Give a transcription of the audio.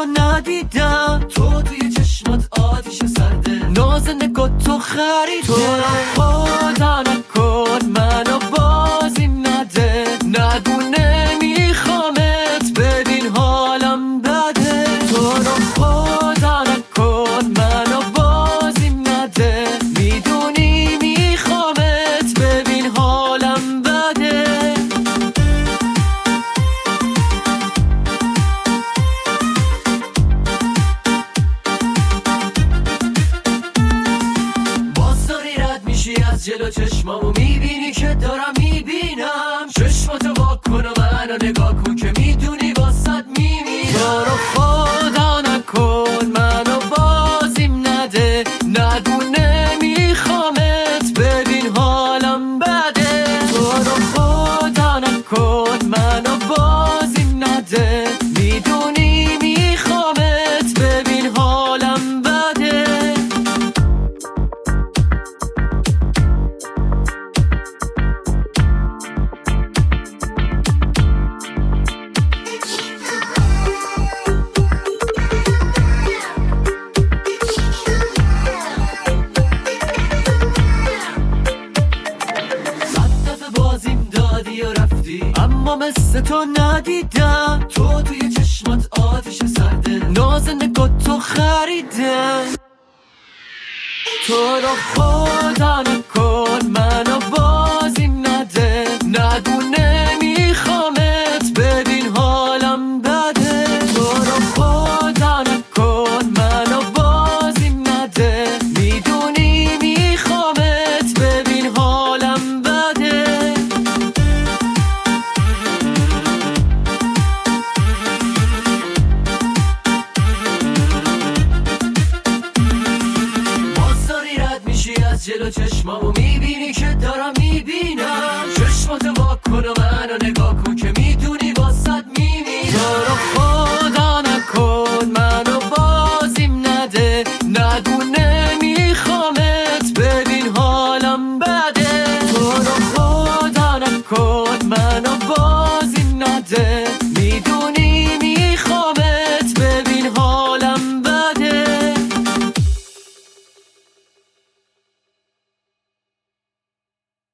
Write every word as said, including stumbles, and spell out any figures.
تو ندیدم، تو توی چشمات آتیش سرده، ناز نگاه تو خریده. تو خدا نکن منو بازیم نده، نگو نمیخوامت ببین حالم بده. تو رو خدا نکن منو بازیم نده، میدونی میخوامت ببین حالم بده. باز داری رد میشی از جلو چشمامو، میبینی که دارم میبینم، چشماتو واک کن و منو نگاه کن که میدونی واسد میمیرم. تو رو خدا نکن منو بازیم نده، نگو نمیخوامت ببین حالم بده. تو رو خدا نکن منو بازیم نده، میدونی میخوامت ببین حالم بده. بازیم دادی و رفتی، اما مثل تو ندیدم، تو توی چشمات آتیش سرده، ناز نگاه تو خریدم. تو رو خدا نکن